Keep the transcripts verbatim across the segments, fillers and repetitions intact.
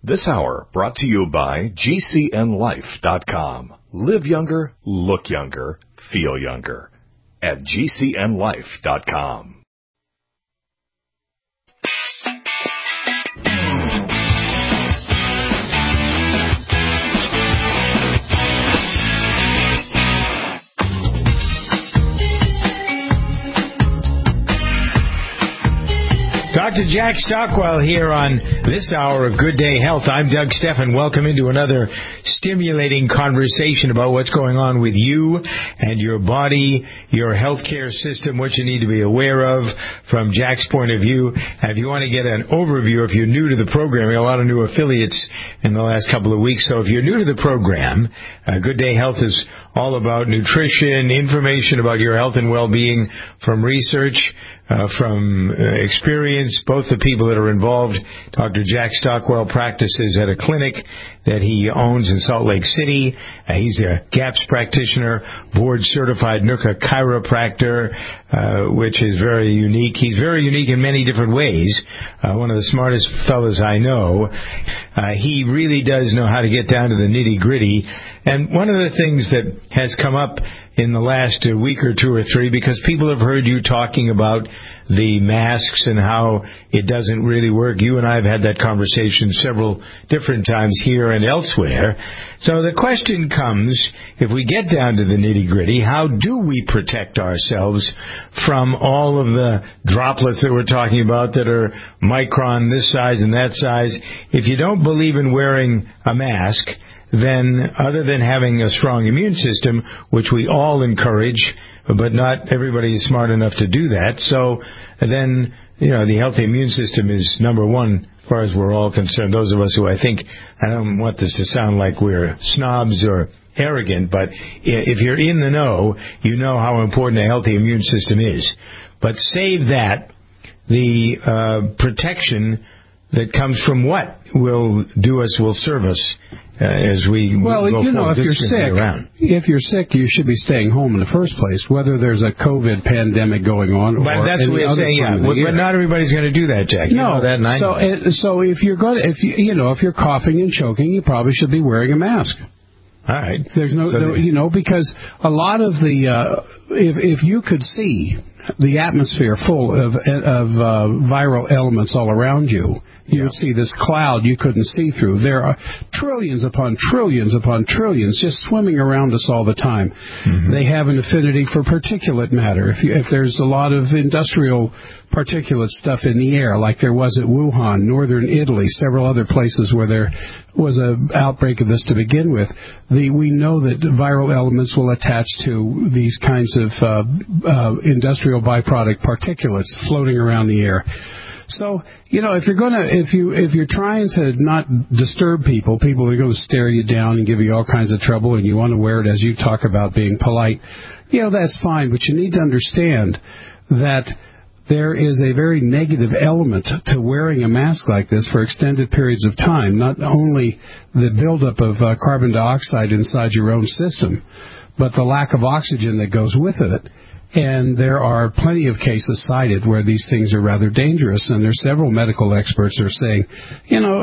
This hour brought to you by G C N life dot com. Live younger, look younger, feel younger at G C N life dot com. Doctor Jack Stockwell here on this hour of Good Day Health. I'm Doug Steffen. Welcome into another stimulating conversation about what's going on with you and your body, your healthcare system, what you need to be aware of from Jack's point of view. And if you want to get an overview, if you're new to the program, we have a lot of new affiliates in the last couple of weeks. So if you're new to the program, uh, Good Day Health is all about nutrition, information about your health and well-being from research, uh, from uh, experience. Both the people that are involved, Doctor Jack Stockwell practices at a clinic that he owns in Salt Lake City. Uh, he's a GAPS practitioner, board-certified N U C A chiropractor, uh, which is very unique. He's very unique in many different ways. Uh, one of the smartest fellows I know. Uh, he really does know how to get down to the nitty-gritty. And one of the things that has come up in the last uh, week or two or three, because people have heard you talking about the masks and how it doesn't really work. You and I have had that conversation several different times here and elsewhere. So the question comes, if we get down to the nitty-gritty, how do we protect ourselves from all of the droplets that we're talking about that are micron, this size and that size? If you don't believe in wearing a mask, then other than having a strong immune system, which we all encourage, but not everybody is smart enough to do that. So then, you know, the healthy immune system is number one as far as we're all concerned. Those of us who I think, I don't want this to sound like we're snobs or arrogant, but if you're in the know, you know how important a healthy immune system is. But save that, the uh, protection that comes from what will do us, will serve us uh, as we well, go you know, forward. if you're sick, if you're sick, you should be staying home in the first place, whether there's a COVID pandemic going on or but that's any what other saying, time yeah. of the But year. not everybody's going to do that, Jack. You no, know that, and I so know that. it, so if you're going, if you you know, if you're coughing and choking, you probably should be wearing a mask. All right. There's no, so no you know, because a lot of the uh, if if you could see the atmosphere full of of uh, viral elements all around you, you yeah. would see this cloud you couldn't see through. There are trillions upon trillions upon trillions just swimming around us all the time. Mm-hmm. They have an affinity for particulate matter. If, you, if there's a lot of industrial particulate stuff in the air, like there was at Wuhan, northern Italy, several other places where there was an outbreak of this to begin with, the, we know that viral elements will attach to these kinds of uh, uh, industrial byproduct particulates floating around the air. So, you know, if you're gonna, if you, if you're trying to not disturb people, people are going to stare you down and give you all kinds of trouble, and you want to wear it as you talk about being polite, you know, that's fine. But you need to understand that there is a very negative element to wearing a mask like this for extended periods of time. Not only the buildup of uh, carbon dioxide inside your own system, but the lack of oxygen that goes with it. And there are plenty of cases cited where these things are rather dangerous, and there's several medical experts are saying, you know,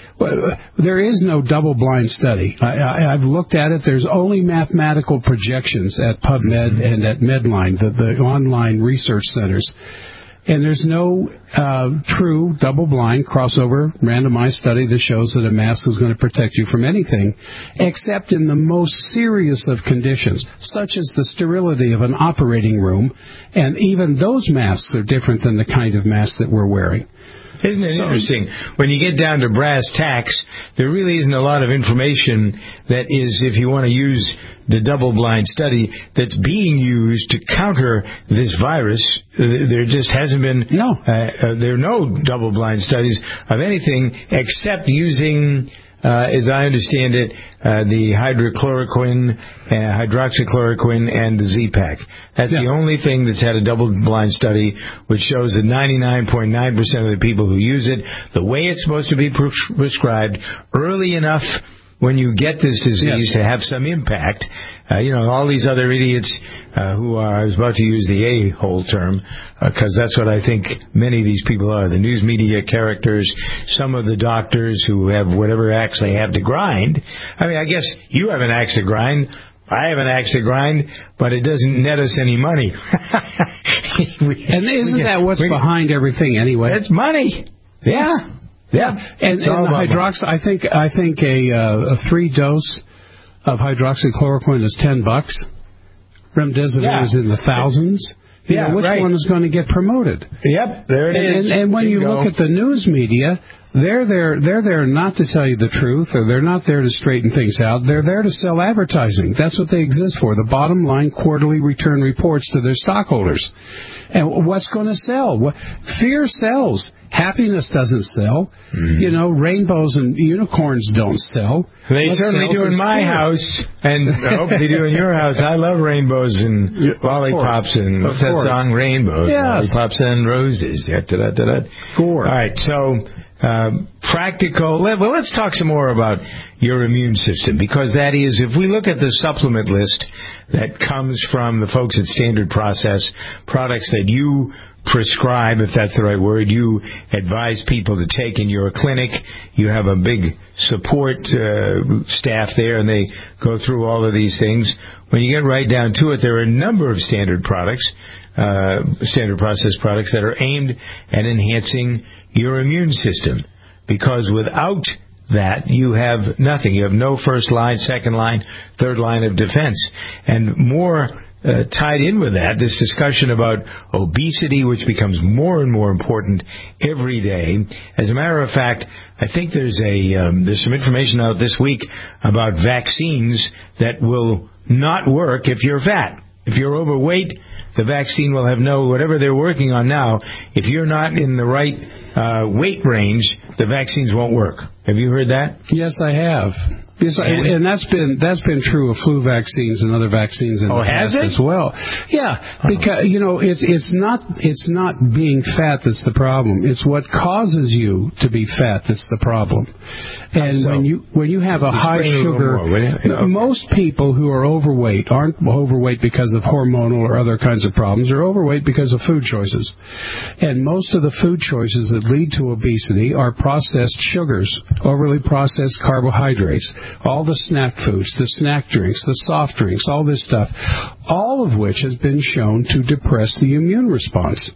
there is no double-blind study. I, I, I've looked at it. There's only mathematical projections at PubMed and at Medline, the, the online research centers. And there's no uh, true double-blind crossover randomized study that shows that a mask is going to protect you from anything, except in the most serious of conditions, such as the sterility of an operating room. And even those masks are different than the kind of mask that we're wearing. Isn't it so, interesting? When you get down to brass tacks, there really isn't a lot of information that is, if you want to use the double-blind study, that's being used to counter this virus. Uh, there just hasn't been, no. uh, uh, there are no double-blind studies of anything except using, uh, as I understand it, uh, the hydrochloroquine, uh, hydroxychloroquine, and the Z-Pak. That's yeah. the only thing that's had a double-blind study, which shows that ninety-nine point nine percent of the people who use it, the way it's supposed to be pre- prescribed, early enough when you get this disease yes. to have some impact. Uh, you know, all these other idiots uh, who are, I was about to use the a-hole term, because uh, that's what I think many of these people are, the news media characters, some of the doctors who have whatever axe they have to grind. I mean, I guess you have an axe to grind. I have an axe to grind, but it doesn't net us any money. we, and isn't we, that what's we, behind everything anyway? It's money. Yeah. Yeah. And, and the hydrox, I think, I think a, uh, a three dose of hydroxychloroquine is ten bucks. Remdesivir yeah. is in the thousands. You yeah, know, which right. one is going to get promoted? Yep, there it and, is. And, and when you Bingo. look at the news media, they're there. They're there not to tell you the truth, or they're not there to straighten things out. They're there to sell advertising. That's what they exist for. The bottom line quarterly return reports to their stockholders. And what's going to sell? What, fear sells. Happiness doesn't sell. Mm-hmm. You know, rainbows and unicorns don't sell. They what certainly do in my fear. house, and I hope they do in your house. I love rainbows and yeah, lollipops and what's that song? Rainbows, yes. lollipops and roses. Da, da, da, da. Four. All right, so uh, practical. Well, let's talk some more about your immune system, because that is, if we look at the supplement list that comes from the folks at Standard Process, products that you prescribe, if that's the right word, you advise people to take in your clinic. You have a big support uh, staff there, and they go through all of these things. When you get right down to it, there are a number of standard products, uh, Standard Process products that are aimed at enhancing your immune system, because without that, you have nothing. You have no first line, second line, third line of defense. And more uh, tied in with that, this discussion about obesity, which becomes more and more important every day. As a matter of fact, I think there's a um, there's some information out this week about vaccines that will not work if you're fat. If you're overweight, the vaccine will have no, whatever they're working on now, if you're not in the right uh, weight range, the vaccines won't work. Have you heard that? Yes, I have. Yes, and, and that's been that's been true of flu vaccines and other vaccines in oh, the past has it? as well. Yeah, because you know it's it's not it's not being fat that's the problem. It's what causes you to be fat that's the problem. And so, when you when you have a high sugar, a most people who are overweight aren't overweight because of hormonal or other kinds of problems. They're overweight because of food choices. And most of the food choices that lead to obesity are processed sugars, overly processed carbohydrates, all the snack foods, the snack drinks, the soft drinks, all this stuff, all of which has been shown to depress the immune response.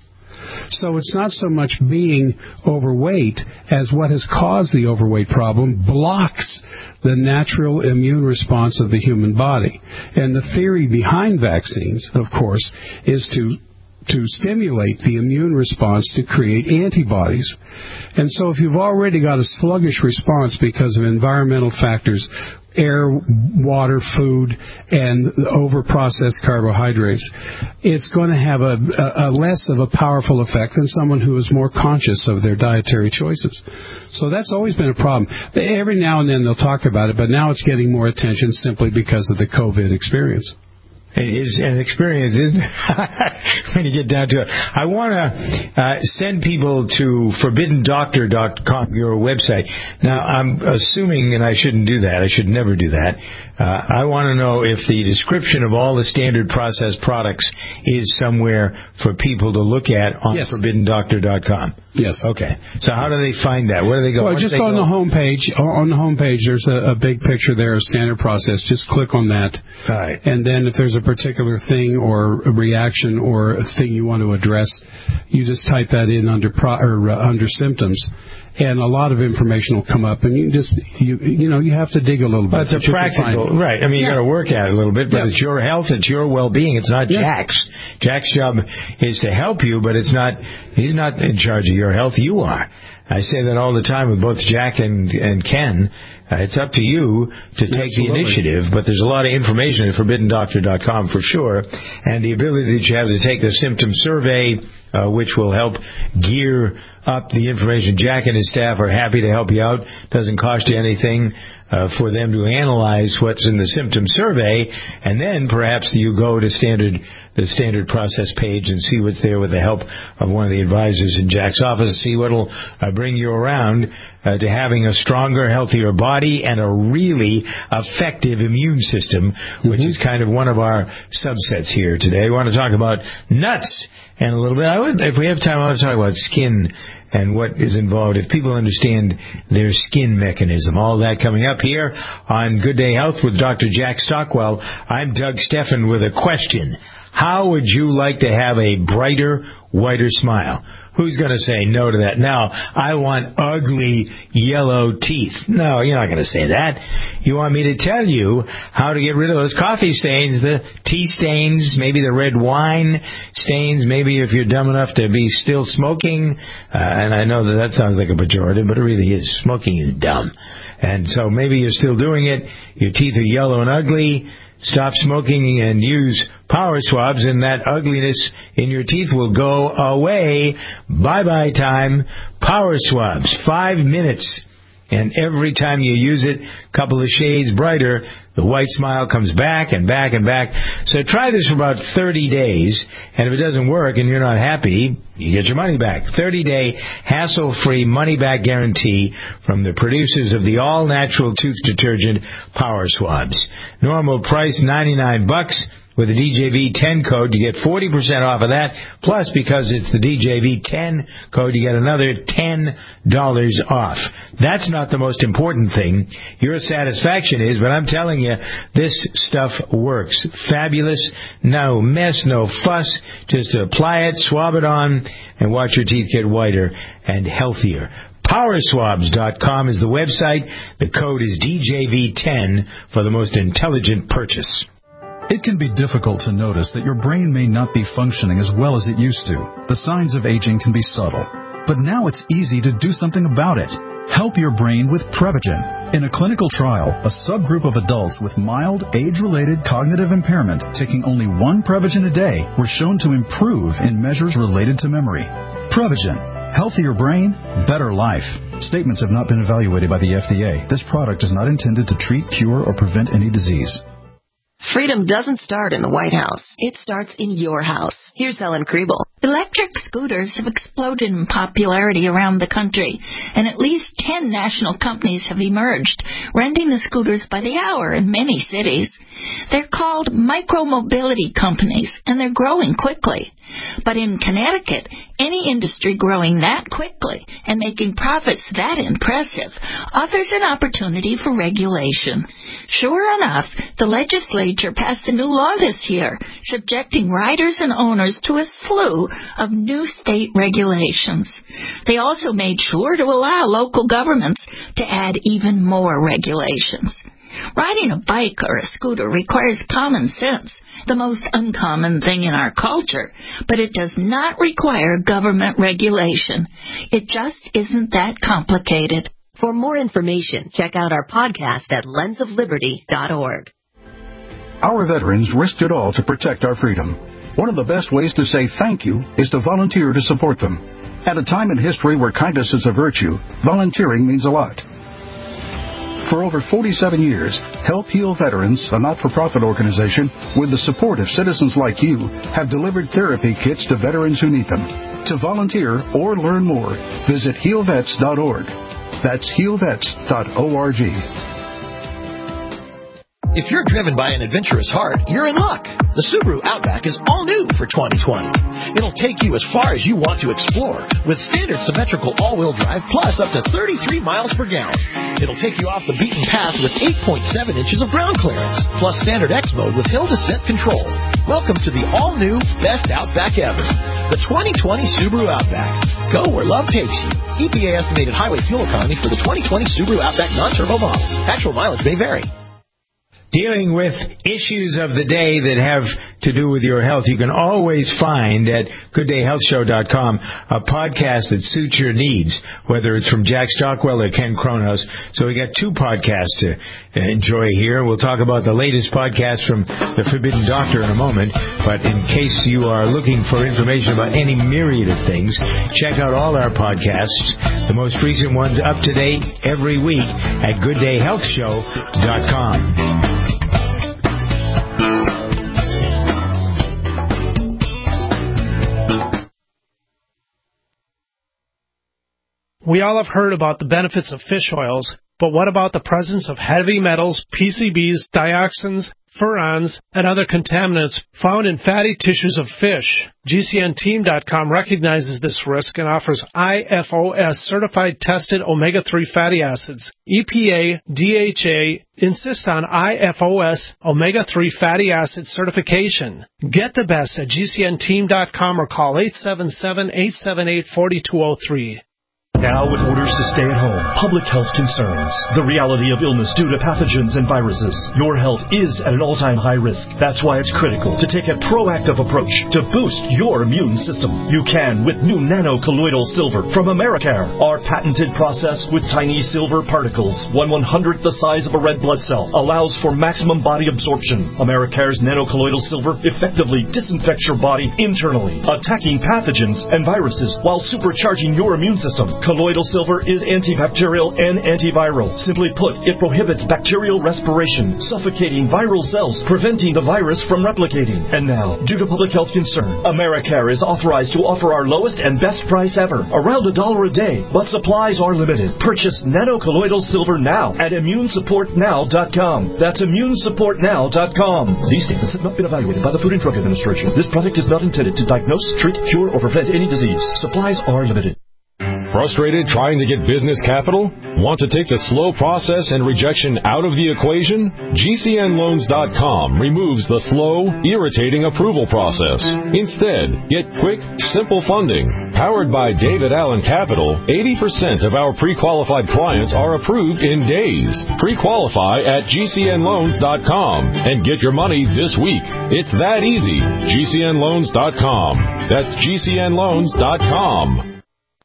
So it's not so much being overweight as what has caused the overweight problem blocks the natural immune response of the human body. And the theory behind vaccines, of course, is to to stimulate the immune response to create antibodies. And so if you've already got a sluggish response because of environmental factors, air, water, food, and over-processed carbohydrates, it's going to have a, a, a less of a powerful effect than someone who is more conscious of their dietary choices. So that's always been a problem. Every now and then they'll talk about it, but now it's getting more attention simply because of the COVID experience. It is an experience, isn't it? When you get down to it. I want to uh, send people to forbidden doctor dot com, your website. Now, I'm assuming, and I shouldn't do that, I should never do that, uh, I want to know if the description of all the Standard Process products is somewhere for people to look at on yes. forbidden doctor dot com. Yes. Okay. So how do they find that? Where do they go? Well, Once just on go? the home page. On the home page, there's a, a big picture there of Standard Process. Just click on that. All right. And then if there's a particular thing or a reaction or a thing you want to address, you just type that in under pro, or uh, under symptoms, and a lot of information will come up. And you just you you know you have to dig a little bit. But it's a practical, right? I mean, you yeah. got to work at it a little bit, but yeah. it's your health, it's your well-being. It's not yeah. Jack's. Jack's job is to help you, but it's not. He's not in charge of your health. You are. I say that all the time with both Jack and and Ken. Uh, it's up to you to take Absolutely. the initiative, but there's a lot of information at forbidden doctor dot com for sure, and the ability that you have to take the symptom survey, uh, which will help gear up the information. Jack and his staff are happy to help you out. Doesn't cost you anything uh, for them to analyze what's in the symptom survey, and then perhaps you go to standard the standard process page and see what's there with the help of one of the advisors in Jack's office. See what'll uh, bring you around uh, to having a stronger, healthier body and a really effective immune system, which mm-hmm. is kind of one of our subsets here today. We want to talk about nuts and a little bit. I would, if we have time, I want to talk about skin and what is involved, if people understand their skin mechanism. All that coming up here on Good Day Health with Doctor Jack Stockwell. I'm Doug Steffen with a question. How would you like to have a brighter, whiter smile? Who's going to say no to that? Now, I want ugly yellow teeth. No, you're not going to say that. You want me to tell you how to get rid of those coffee stains, the tea stains, maybe the red wine stains, maybe if you're dumb enough to be still smoking. Uh, and I know that that sounds like a pejorative, but it really is. Smoking is dumb. And so maybe you're still doing it. Your teeth are yellow and ugly. Stop smoking and use Power Swabs, and that ugliness in your teeth will go away. Bye-bye time. Power Swabs, five minutes. And every time you use it, a couple of shades brighter, the white smile comes back and back and back. So try this for about thirty days, and if it doesn't work and you're not happy, you get your money back. thirty-day hassle-free money-back guarantee from the producers of the all-natural tooth detergent Power Swabs. Normal price ninety-nine bucks. With the D J V ten code, you get forty percent off of that. Plus, because it's the D J V ten code, you get another ten dollars off. That's not the most important thing. Your satisfaction is, but I'm telling you, this stuff works. Fabulous. No mess, no fuss. Just apply it, swab it on, and watch your teeth get whiter and healthier. Power Swabs dot com is the website. The code is D J V ten for the most intelligent purchase. It can be difficult to notice that your brain may not be functioning as well as it used to. The signs of aging can be subtle, but now it's easy to do something about it. Help your brain with Prevagen. In a clinical trial, a subgroup of adults with mild age-related cognitive impairment taking only one Prevagen a day were shown to improve in measures related to memory. Prevagen. Healthier brain, better life. Statements have not been evaluated by the F D A. This product is not intended to treat, cure, or prevent any disease. Freedom doesn't start in the White House. It starts in your house. Here's Ellen Kriebel. Electric scooters have exploded in popularity around the country, and at least ten national companies have emerged, renting the scooters by the hour in many cities. They're called micro-mobility companies, and they're growing quickly. But in Connecticut, any industry growing that quickly and making profits that impressive offers an opportunity for regulation. Sure enough, the legislature passed a new law this year, subjecting riders and owners to a slew of new state regulations. They also made sure to allow local governments to add even more regulations. Riding a bike or a scooter requires common sense, the most uncommon thing in our culture, but it does not require government regulation. It just isn't that complicated. For more information, check out our podcast at lens of liberty dot org. Our veterans risked it all to protect our freedom. One of the best ways to say thank you is to volunteer to support them. At a time in history where kindness is a virtue, volunteering means a lot. For over forty-seven years, Help Heal Veterans, a not-for-profit organization with the support of citizens like you, have delivered therapy kits to veterans who need them. To volunteer or learn more, visit heal vets dot org. That's heal vets dot org. If you're driven by an adventurous heart, you're in luck. The Subaru Outback is all new for twenty twenty. It'll take you as far as you want to explore with standard symmetrical all-wheel drive plus up to thirty-three miles per gallon. It'll take you off the beaten path with eight point seven inches of ground clearance plus standard X mode with hill descent control. Welcome to the all-new best Outback ever, the twenty twenty Subaru Outback. Go where love takes you. E P A estimated highway fuel economy for the twenty twenty Subaru Outback non-turbo model. Actual mileage may vary. dealing with issues of the day that have to do with your health, you can always find at good day health show dot com a podcast that suits your needs, whether it's from Jack Stockwell or Ken Kronos. So we got two podcasts to enjoy here. We'll talk about the latest podcast from The Forbidden Doctor in a moment, but in case you are looking for information about any myriad of things, check out all our podcasts, the most recent ones up to date every week at good day health show dot com. We all have heard about the benefits of fish oils, but what about the presence of heavy metals, P C Bs, dioxins, furans, and other contaminants found in fatty tissues of fish? G C N team dot com recognizes this risk and offers I F O S certified tested omega three fatty acids. E P A, D H A insist on I F O S omega three fatty acid certification. Get the best at G C N team dot com or call eight seven seven, eight seven eight, four two zero three. Now with orders to stay at home, public health concerns, the reality of illness due to pathogens and viruses. Your health is at an all-time high risk. That's why it's critical to take a proactive approach to boost your immune system. You can with new nano-colloidal silver from Americare. Our patented process with tiny silver particles, one one hundredth the size of a red blood cell, allows for maximum body absorption. Americare's nano-colloidal silver effectively disinfects your body internally, attacking pathogens and viruses while supercharging your immune system. Colloidal silver is antibacterial and antiviral. Simply put, it prohibits bacterial respiration, suffocating viral cells, preventing the virus from replicating. And now, due to public health concern, Americare is authorized to offer our lowest and best price ever, around a dollar a day, but supplies are limited. Purchase nano-colloidal silver now at immune support now dot com. That's immune support now dot com. These statements have not been evaluated by the Food and Drug Administration. This product is not intended to diagnose, treat, cure, or prevent any disease. Supplies are limited. Frustrated trying to get business capital? Want to take the slow process and rejection out of the equation? G C N loans dot com removes the slow, irritating approval process. Instead, get quick, simple funding. Powered by David Allen Capital, eighty percent of our pre-qualified clients are approved in days. Pre-qualify at G C N loans dot com and get your money this week. It's that easy. G C N loans dot com. That's G C N loans dot com.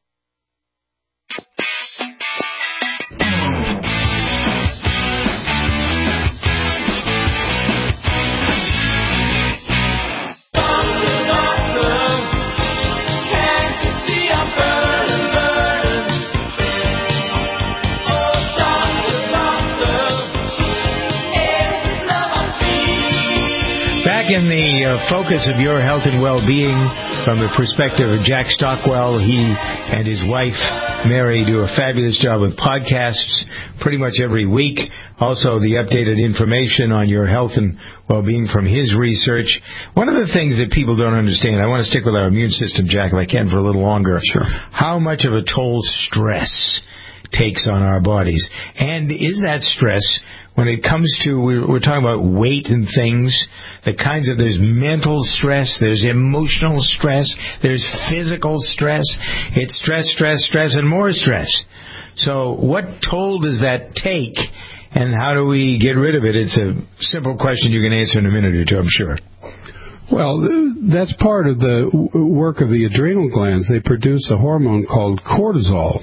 In the uh, focus of your health and well-being from the perspective of Jack Stockwell, he and his wife, Mary, do a fabulous job with podcasts pretty much every week. Also, the updated information on your health and well-being from his research. One of the things that people don't understand, I want to stick with our immune system, Jack, if I can, for a little longer. Sure. How much of a toll stress takes on our bodies. And is that stress, when it comes to, we're, we're talking about weight and things, the kinds of, there's mental stress, there's emotional stress, there's physical stress, it's stress, stress, stress, and more stress. So what toll does that take, and how do we get rid of it? It's a simple question you can answer in a minute or two, I'm sure. Well, that's part of the work of the adrenal glands. They produce a hormone called cortisol.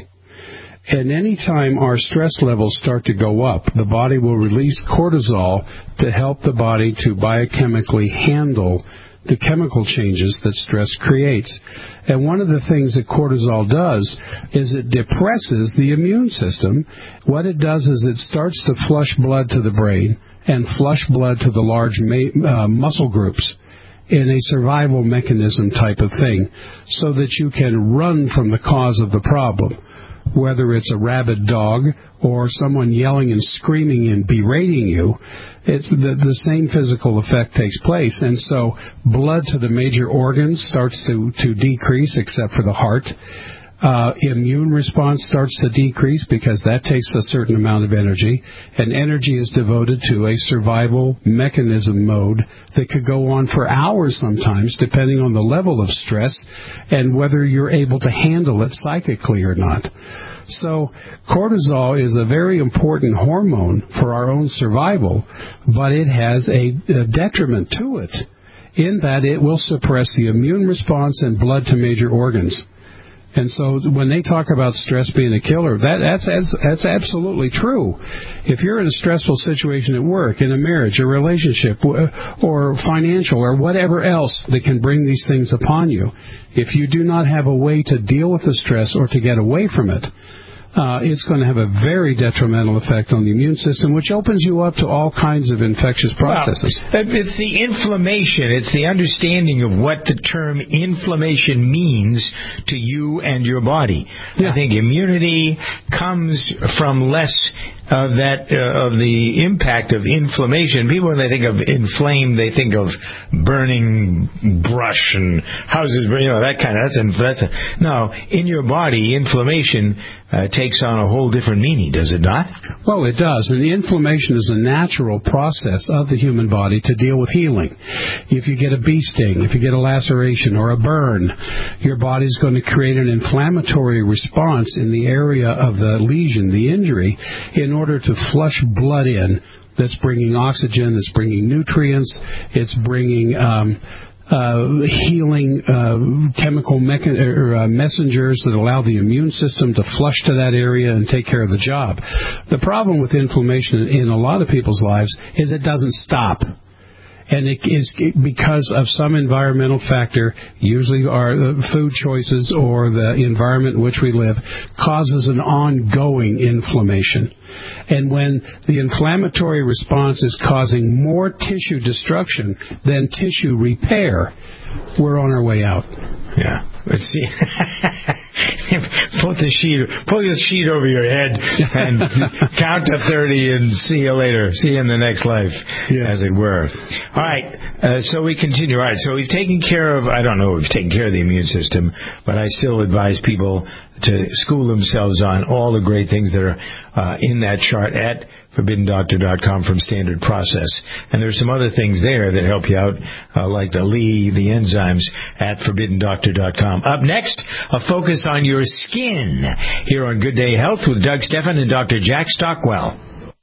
And any time our stress levels start to go up, the body will release cortisol to help the body to biochemically handle the chemical changes that stress creates. And one of the things that cortisol does is it depresses the immune system. What it does is it starts to flush blood to the brain and flush blood to the large ma- uh, muscle groups in a survival mechanism type of thing, so that you can run from the cause of the problem. Whether it's a rabid dog or someone yelling and screaming and berating you, it's the, the same physical effect takes place. And so blood to the major organs starts to, to decrease, except for the heart. Uh, immune response starts to decrease because that takes a certain amount of energy, and energy is devoted to a survival mechanism mode that could go on for hours sometimes, depending on the level of stress and whether you're able to handle it psychically or not. So cortisol is a very important hormone for our own survival, but it has a, a detriment to it in that it will suppress the immune response and blood to major organs. And so when they talk about stress being a killer, that, that's, that's that's absolutely true. If you're in a stressful situation at work, in a marriage, a relationship, or financial, or whatever else that can bring these things upon you, if you do not have a way to deal with the stress or to get away from it, Uh, it's going to have a very detrimental effect on the immune system, which opens you up to all kinds of infectious processes. Well, it's the inflammation. It's the understanding of what the term inflammation means to you and your body. Yeah. I think immunity comes from less of that uh, of the impact of inflammation. People, when they think of inflamed, they think of burning brush and houses, you know, that kind of that's that's a, no. In your body, inflammation uh, takes on a whole different meaning, does it not? Well, it does, and the inflammation is a natural process of the human body to deal with healing. If you get a bee sting, if you get a laceration or a burn, your body's going to create an inflammatory response in the area of the lesion, the injury, in order to flush blood in that's bringing oxygen, that's bringing nutrients, it's bringing um, uh, healing uh, chemical mecha- or, uh, messengers that allow the immune system to flush to that area and take care of the job. The problem with inflammation in a lot of people's lives is it doesn't stop. And it is because of some environmental factor, usually our food choices or the environment in which we live, causes an ongoing inflammation. And when the inflammatory response is causing more tissue destruction than tissue repair, we're on our way out. Yeah. Let's see. Put the sheet, pull the sheet over your head and count to thirty and see you later. See you in the next life, yes. As it were. All right. Uh, so we continue. All right. So we've taken care of, I don't know if we've taken care of the immune system, but I still advise people to school themselves on all the great things that are uh, in that chart at forbidden doctor dot com from Standard Process. And there's some other things there that help you out, uh, like the Lee, the enzymes at forbidden doctor dot com. Up next, a focus on your skin here on Good Day Health with Doug Stephan and Doctor Jack Stockwell.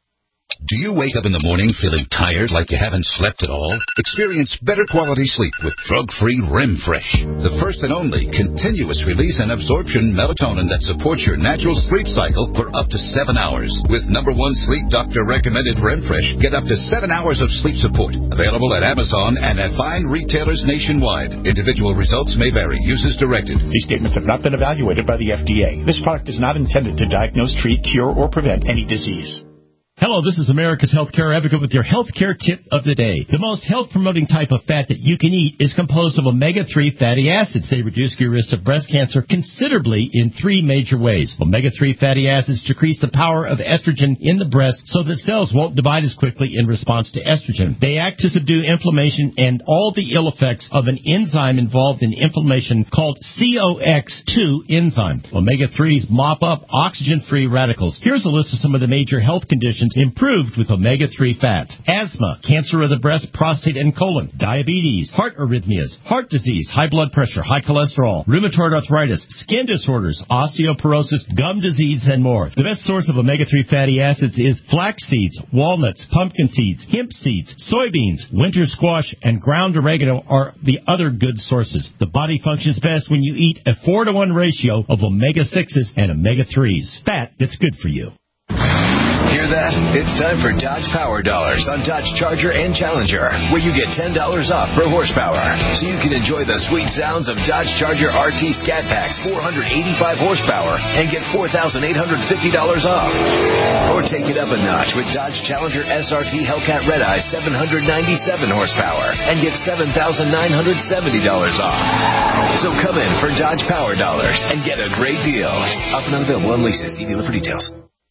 Do you wake up in the morning feeling tired like you haven't slept at all? Experience better quality sleep with drug-free REM-Fresh, the first and only continuous release and absorption melatonin that supports your natural sleep cycle for up to seven hours. With number one sleep doctor recommended REM-Fresh, get up to seven hours of sleep support. Available at Amazon and at fine retailers nationwide. Individual results may vary. Use as directed. These statements have not been evaluated by the F D A. This product is not intended to diagnose, treat, cure, or prevent any disease. Hello, this is America's Healthcare Advocate with your healthcare tip of the day. The most health-promoting type of fat that you can eat is composed of omega three fatty acids. They reduce your risk of breast cancer considerably in three major ways. omega three fatty acids decrease the power of estrogen in the breast so that cells won't divide as quickly in response to estrogen. They act to subdue inflammation and all the ill effects of an enzyme involved in inflammation called C O X two enzyme. omega threes mop up oxygen-free radicals. Here's a list of some of the major health conditions improved with omega three fats: asthma, cancer of the breast, prostate, and colon, diabetes, heart arrhythmias, heart disease, high blood pressure, high cholesterol, rheumatoid arthritis, skin disorders, osteoporosis, gum disease, and more. The best source of omega three fatty acids is flax seeds, walnuts, pumpkin seeds, hemp seeds, soybeans, winter squash, and ground oregano are the other good sources. The body functions best when you eat a four to one ratio of omega sixes and omega threes. Fat that's good for you. Hear that? It's time for Dodge Power Dollars on Dodge Charger and Challenger, where you get ten dollars off per horsepower. So you can enjoy the sweet sounds of Dodge Charger R T Scat Packs four hundred eighty-five horsepower and get four thousand eight hundred fifty dollars off. Or take it up a notch with Dodge Challenger S R T Hellcat Red Eye seven hundred ninety-seven horsepower and get seven thousand nine hundred seventy dollars off. So come in for Dodge Power Dollars and get a great deal. Up and unavailable on leases. See dealer for details.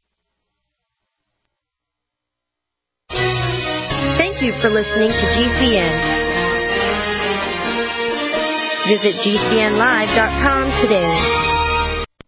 Thank you for listening to G C N. Visit G C N live dot com today.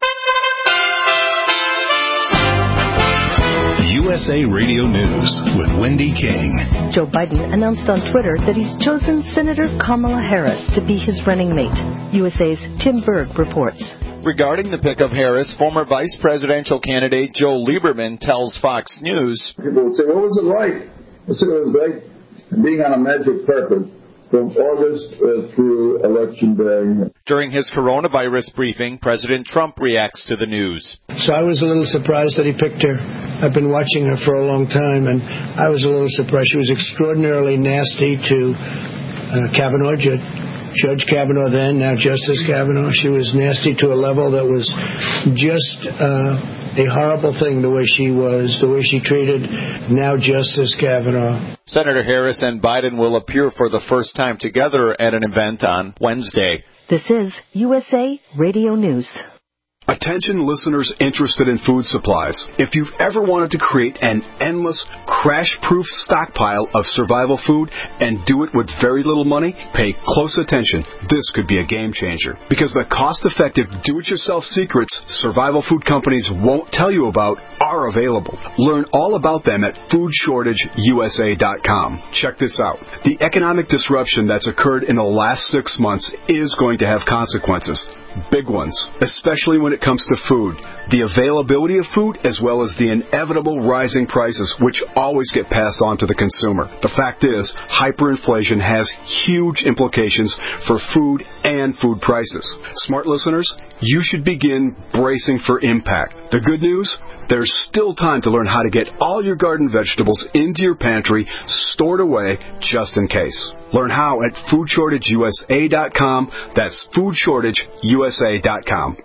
S A Radio News with Wendy King. Joe Biden announced on Twitter that he's chosen Senator Kamala Harris to be his running mate. U S A's Tim Berg reports. Regarding the pick of Harris, former vice presidential candidate Joe Lieberman tells Fox News. People would say, what was it like? I said it was like being on a magic carpet from August uh, through Election Day. During his coronavirus briefing, President Trump reacts to the news. So I was a little surprised that he picked her. I've been watching her for a long time, and I was a little surprised. She was extraordinarily nasty to uh, Kavanaugh, Judge Kavanaugh then, now Justice Kavanaugh. She was nasty to a level that was just uh, a horrible thing, the way she was, the way she treated now Justice Kavanaugh. Senator Harris and Biden will appear for the first time together at an event on Wednesday. This is U S A Radio News. Attention listeners interested in food supplies. If you've ever wanted to create an endless, crash-proof stockpile of survival food and do it with very little money, pay close attention. This could be a game changer. Because the cost-effective, do-it-yourself secrets survival food companies won't tell you about are available. Learn all about them at food shortage U S A dot com. Check this out. The economic disruption that's occurred in the last six months is going to have consequences. Big ones, especially when it comes to food. The availability of food as well as the inevitable rising prices, which always get passed on to the consumer. The fact is, hyperinflation has huge implications for food and food prices. Smart listeners, you should begin bracing for impact. The good news? There's still time to learn how to get all your garden vegetables into your pantry, stored away, just in case. Learn how at food shortage U S A dot com. That's food shortage U S A dot com.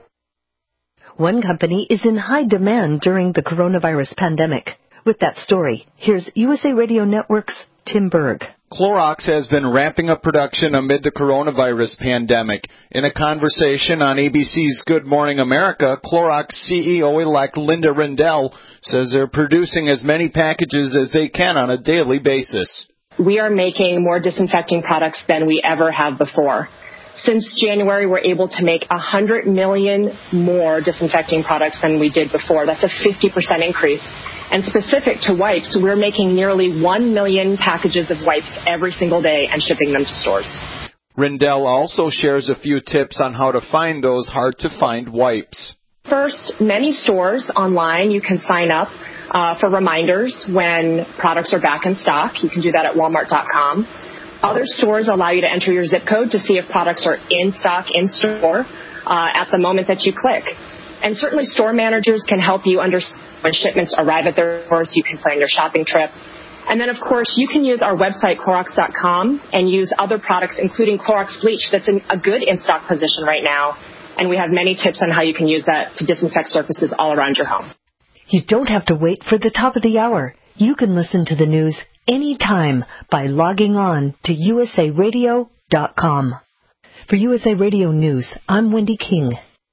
One company is in high demand during the coronavirus pandemic. With that story, here's U S A Radio Network's Tim Berg. Clorox has been ramping up production amid the coronavirus pandemic. In a conversation on A B C's Good Morning America, Clorox C E O-elect Linda Rendell says they're producing as many packages as they can on a daily basis. We are making more disinfecting products than we ever have before. Since January, we're able to make one hundred million more disinfecting products than we did before. That's a fifty percent increase. And specific to wipes, we're making nearly one million packages of wipes every single day and shipping them to stores. Rendell also shares a few tips on how to find those hard-to-find wipes. First, many stores online, you can sign up uh, for reminders when products are back in stock. You can do that at walmart dot com. Other stores allow you to enter your zip code to see if products are in stock in store uh, at the moment that you click. And certainly store managers can help you understand when shipments arrive at their stores. You can plan your shopping trip. And then, of course, you can use our website, Clorox dot com, and use other products, including Clorox Bleach, that's in a good in-stock position right now. And we have many tips on how you can use that to disinfect surfaces all around your home. You don't have to wait for the top of the hour. You can listen to the news anytime by logging on to U S A Radio dot com. For U S A Radio News, I'm Wendy King.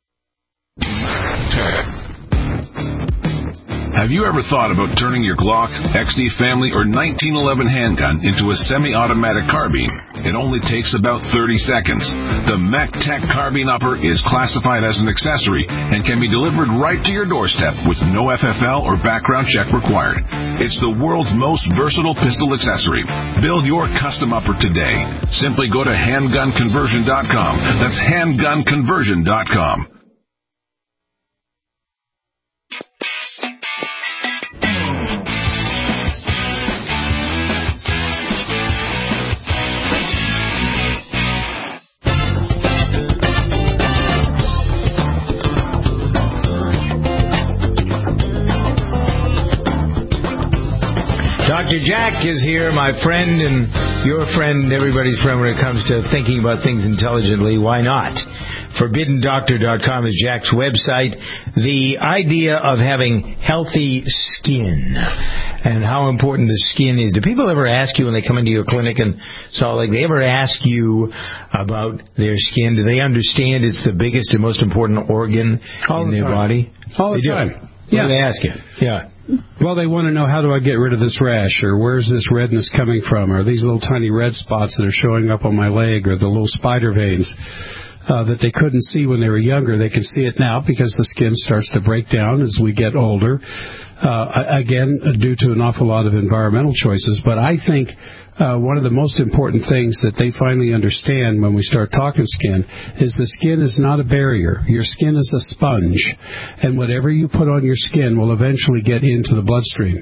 Have you ever thought about turning your Glock, X D Family, or nineteen eleven handgun into a semi-automatic carbine? It only takes about thirty seconds. The MacTech Carbine Upper is classified as an accessory and can be delivered right to your doorstep with no F F L or background check required. It's the world's most versatile pistol accessory. Build your custom upper today. Simply go to handgun conversion dot com. That's handgun conversion dot com. Doctor Jack is here, my friend and your friend, everybody's friend when it comes to thinking about things intelligently. Why not? forbidden doctor dot com is Jack's website. The idea of having healthy skin and how important the skin is. Do people ever ask you when they come into your clinic in Salt Lake, they ever ask you about their skin? Do they understand it's the biggest and most important organ All in the their time. body? All the they time. Do. Yeah. What do they ask you? Yeah. Well, they want to know, how do I get rid of this rash, or where's this redness coming from, or these little tiny red spots that are showing up on my leg, or the little spider veins. uh, that they couldn't see when they were younger. They can see it now because the skin starts to break down as we get older. Uh, again, due to an awful lot of environmental choices. But I think uh, one of the most important things that they finally understand when we start talking skin is the skin is not a barrier. Your skin is a sponge. And whatever you put on your skin will eventually get into the bloodstream.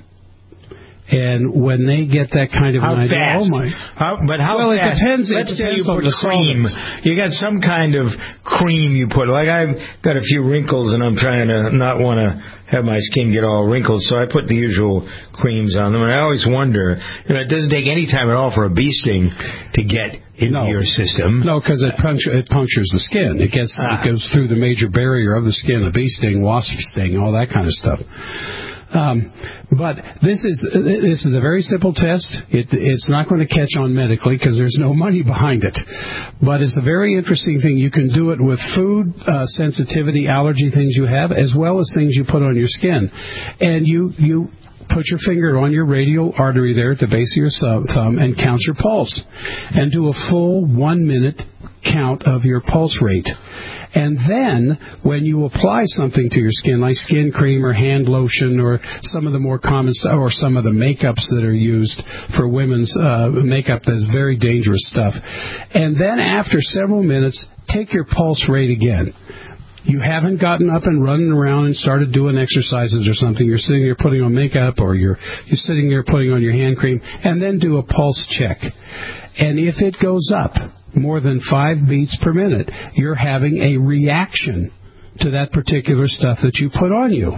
And when they get that kind of how an idea, fast? oh my! How, but how well, fast? it depends. Let's it say you depends on put the cream. solvents. You got some kind of cream you put. Like I've got a few wrinkles, and I'm trying to not want to have my skin get all wrinkled, so I put the usual creams on them. And I always wonder, you know, it doesn't take any time at all for a bee sting to get into no. your system. No, because it, punctu- it punctures the skin. It gets ah. it goes through the major barrier of the skin. A bee sting, wasp sting, all that kind of stuff. Um, but this is this is a very simple test. It, it's not going to catch on medically because there's no money behind it. But it's a very interesting thing. You can do it with food uh, sensitivity, allergy things you have, as well as things you put on your skin. And you you put your finger on your radial artery there at the base of your thumb and count your pulse. And do a full one minute count of your pulse rate. And then, when you apply something to your skin, like skin cream or hand lotion or some of the more common, or some of the makeups that are used for women's uh, makeup that's very dangerous stuff. And then after several minutes, take your pulse rate again. You haven't gotten up and running around and started doing exercises or something. You're sitting there putting on makeup, or you're, you're sitting there putting on your hand cream, and then do a pulse check. And if it goes up more than five beats per minute, you're having a reaction to that particular stuff that you put on you.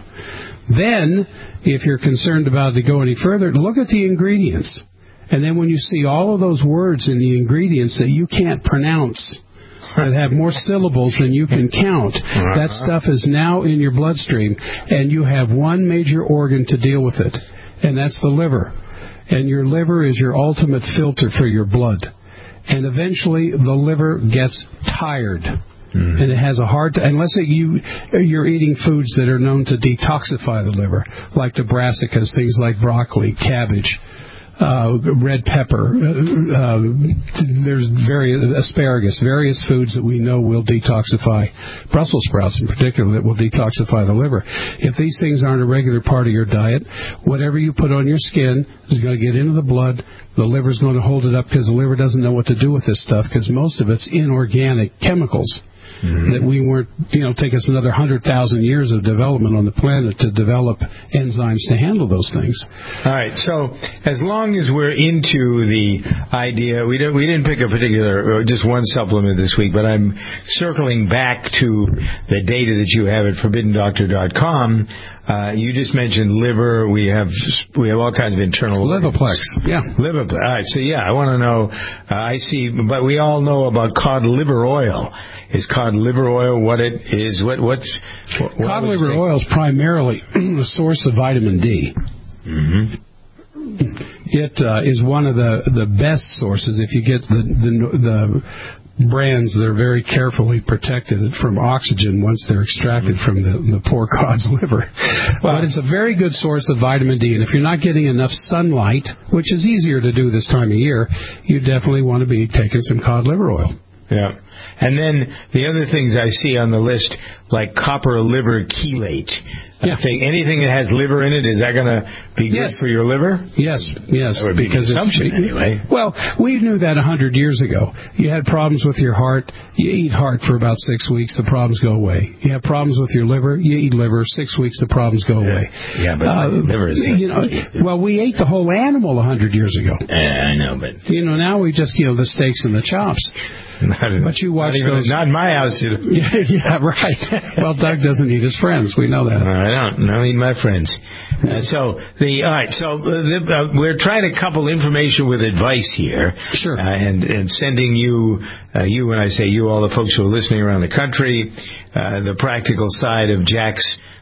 Then, if you're concerned about it to go any further, look at the ingredients. And then when you see all of those words in the ingredients that you can't pronounce, that have more syllables than you can count, that stuff is now in your bloodstream, and you have one major organ to deal with it, and that's the liver. And your liver is your ultimate filter for your blood. And eventually, the liver gets tired. Mm. And it has a hard time, unless it, you, you're eating foods that are known to detoxify the liver, like the brassicas, things like broccoli, cabbage, uh, red pepper, uh, uh, there's various, asparagus, various foods that we know will detoxify, Brussels sprouts in particular, that will detoxify the liver. If these things aren't a regular part of your diet, whatever you put on your skin is going to get into the blood. The liver's going to hold it up because the liver doesn't know what to do with this stuff, because most of it's inorganic chemicals. Mm-hmm. That we weren't, you know, take us another one hundred thousand years of development on the planet to develop enzymes to handle those things. All right, so as long as we're into the idea, we, don't, we didn't pick a particular, just one supplement this week, but I'm circling back to the data that you have at forbidden doctor dot com. Uh, you just mentioned liver. We have we have all kinds of internal Livoplex. Yeah, Livoplex. All right, so yeah, I want to know. Uh, I see, but we all know about cod liver oil. Is cod liver oil what it is? What what's what, what cod liver oil is primarily a source of vitamin D. Mm-hmm. It uh, is one of the, the best sources. If you get the the, the brands that are very carefully protected from oxygen once they're extracted from the, the poor cod's liver. Well, but it's a very good source of vitamin D, and if you're not getting enough sunlight, which is easier to do this time of year, you definitely want to be taking some cod liver oil. Yeah. And then the other things I see on the list, like copper liver chelate. Yeah. I think anything that has liver in it, is that going to be good yes. for your liver? Yes, yes. That would be because consumption it's, anyway. Well, we knew that one hundred years ago. You had problems with your heart, you eat heart for about six weeks, the problems go away. You have problems with your liver, you eat liver, six weeks, the problems go yeah. away. Yeah, but uh, liver is... You know, well, we ate the whole animal one hundred years ago. Yeah, I know, but... You know, now we just, you know, the steaks and the chops. Not, but you watch not even, those. Not in my house. You know. yeah, yeah, right. Well, Doug doesn't eat his friends. We know that. I don't. I don't eat my friends. Uh, so the all right. So the, uh, we're trying to couple information with advice here. Sure. Uh, and and sending you uh, you when I say you, all the folks who are listening around the country, uh, the practical side of Jack's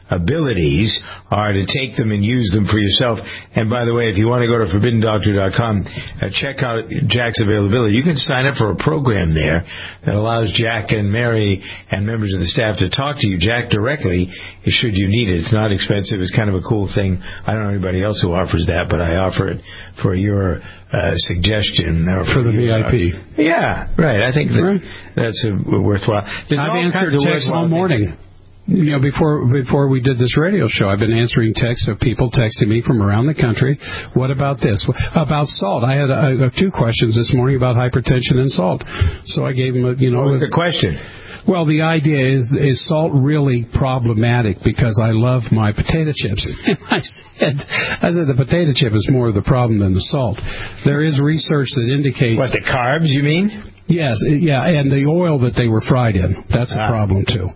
abilities are to take them and use them for yourself. And by the way, if you want to go to forbidden doctor dot com, uh, check out Jack's availability. You can sign up for a program there that allows Jack and Mary and members of the staff to talk to you, Jack, directly, should you need it. It's not expensive. It's kind of a cool thing. I don't know anybody else who offers that, but I offer it for your uh, suggestion. Or for, for the V I P. Uh, yeah, right. I think that, right. that's a worthwhile. There's I've all answered kinds of texts all morning. Things. You know, before before we did this radio show, I've been answering texts of people texting me from around the country. What about this? About salt. I had uh, two questions this morning about hypertension and salt. So I gave them, a, you know. What was the question? Well, the idea is, is salt really problematic? Because I love my potato chips. And I said, I said the potato chip is more of the problem than the salt. There is research that indicates... What, the carbs, you mean? Yes, yeah, and the oil that they were fried in. That's a ah. problem, too.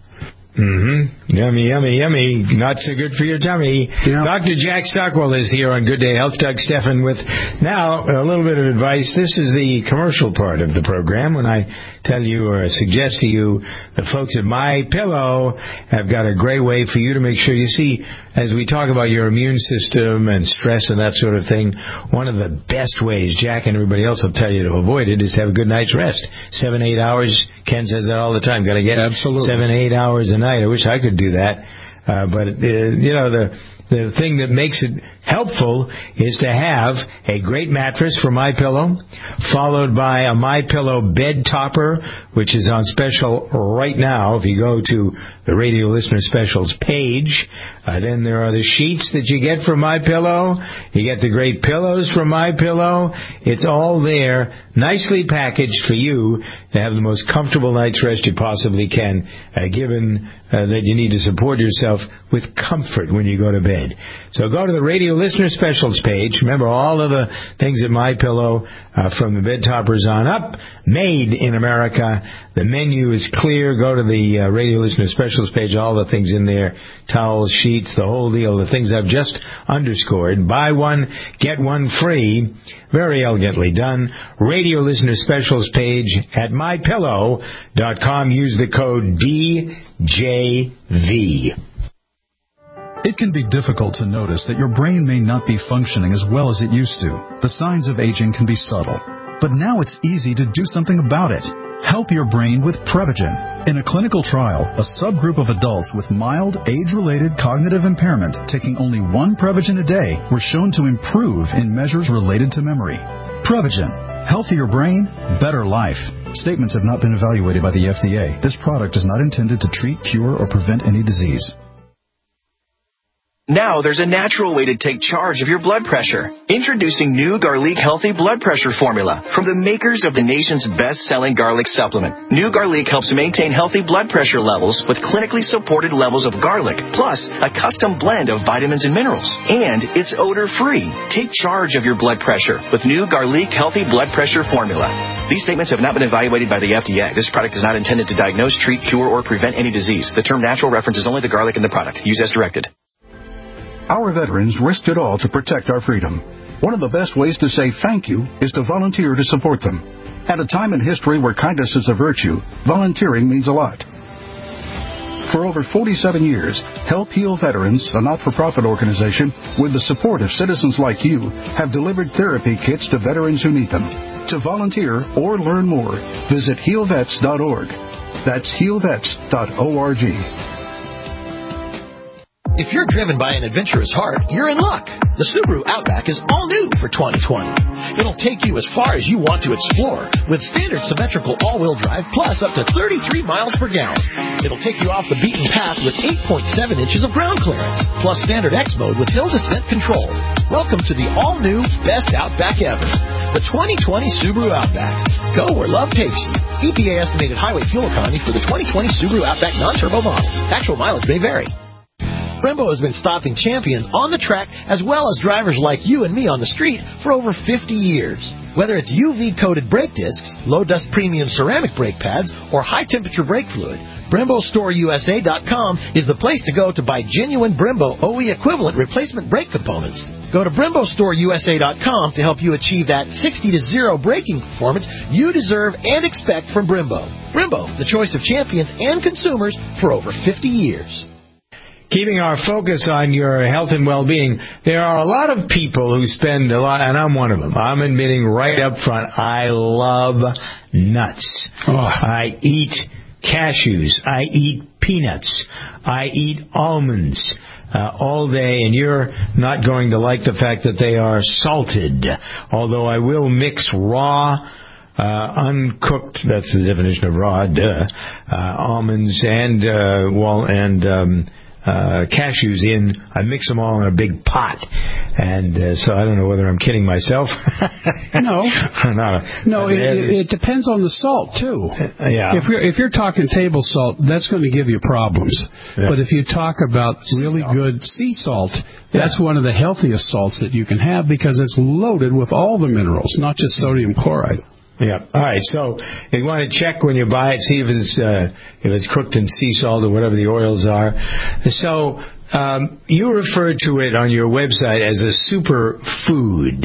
Mm-hmm. Yummy, yummy, yummy. Not so good for your tummy. Yep. Doctor Jack Stockwell is here on Good Day Health. Doug Steffen with now a little bit of advice. This is the commercial part of the program when I tell you or suggest to you the folks at MyPillow have got a great way for you to make sure you see, as we talk about your immune system and stress and that sort of thing, one of the best ways, Jack and everybody else will tell you to avoid it, is to have a good night's rest. Seven, eight hours. Ken says that all the time. Got to get Absolutely. seven, eight hours a night. I wish I could do that. Uh, but, uh, you know, the the thing that makes it helpful is to have a great mattress for MyPillow, followed by a MyPillow bed topper, which is on special right now. If you go to the Radio Listener Specials page, uh, then there are the sheets that you get from MyPillow. You get the great pillows from MyPillow. It's all there, nicely packaged for you to have the most comfortable night's rest you possibly can, uh, given uh, that you need to support yourself with comfort when you go to bed. So go to the Radio Listener Specials page. Remember, all of the things at MyPillow, uh, from the bed toppers on up, made in America. The menu is clear. Go to the uh, Radio Listener Specials page. All the things in there, towels, sheets, the whole deal, the things I've just underscored. Buy one, get one free. Very elegantly done. Radio Listener Specials page at my pillow dot com. Use the code D J V. It can be difficult to notice that your brain may not be functioning as well as it used to. The signs of aging can be subtle, but now it's easy to do something about it. Help your brain with Prevagen. In a clinical trial, a subgroup of adults with mild, age-related cognitive impairment taking only one Prevagen a day were shown to improve in measures related to memory. Prevagen. Healthier brain, better life. Statements have not been evaluated by the F D A. This product is not intended to treat, cure, or prevent any disease. Now there's a natural way to take charge of your blood pressure. Introducing new Garlic Healthy Blood Pressure Formula from the makers of the nation's best-selling garlic supplement. New Garlic helps maintain healthy blood pressure levels with clinically supported levels of garlic, plus a custom blend of vitamins and minerals. And it's odor-free. Take charge of your blood pressure with new Garlic Healthy Blood Pressure Formula. These statements have not been evaluated by the F D A. This product is not intended to diagnose, treat, cure, or prevent any disease. The term natural references only the garlic in the product. Use as directed. Our veterans risked it all to protect our freedom. One of the best ways to say thank you is to volunteer to support them. At a time in history where kindness is a virtue, volunteering means a lot. For over forty-seven years, Help Heal Veterans, a not-for-profit organization, with the support of citizens like you, have delivered therapy kits to veterans who need them. To volunteer or learn more, visit heal vets dot org. That's heal vets dot org. If you're driven by an adventurous heart, you're in luck. The Subaru Outback is all new for twenty twenty. It'll take you as far as you want to explore with standard symmetrical all-wheel drive plus up to thirty-three miles per gallon. It'll take you off the beaten path with eight point seven inches of ground clearance plus standard X mode with hill descent control. Welcome to the all-new best Outback ever, the twenty twenty Subaru Outback. Go where love takes you. E P A estimated highway fuel economy for the twenty twenty Subaru Outback non-turbo model. Actual mileage may vary. Brembo has been stopping champions on the track as well as drivers like you and me on the street for over fifty years. Whether it's U V-coated brake discs, low-dust premium ceramic brake pads, or high-temperature brake fluid, Brembo Store U S A dot com is the place to go to buy genuine Brembo O E equivalent replacement brake components. Go to Brembo Store U S A dot com to help you achieve that sixty to zero braking performance you deserve and expect from Brembo. Brembo, the choice of champions and consumers for over fifty years. keeping our focus on your health and well-being, there are a lot of people who spend a lot, and I'm one of them. I'm admitting right up front, I love nuts. Oh. I eat cashews. I eat peanuts. I eat almonds. Uh, all day, and you're not going to like the fact that they are salted. Although I will mix raw, uh, uncooked, that's the definition of raw, duh, uh, almonds and, uh, wall, and, um, uh, cashews in. I mix them all in a big pot. And, uh, so I don't know whether I'm kidding myself. No. no. No, it, it, it depends on the salt, too. Uh, yeah. If you're, if you're talking table salt, that's going to give you problems. Yeah. But if you talk about sea really salt. good sea salt, that's yeah. one of the healthiest salts that you can have because it's loaded with all the minerals, not just sodium chloride. Yeah. All right. So you want to check when you buy it, see if it's uh, if it's cooked in sea salt or whatever the oils are. So um, you refer to it on your website as a super food.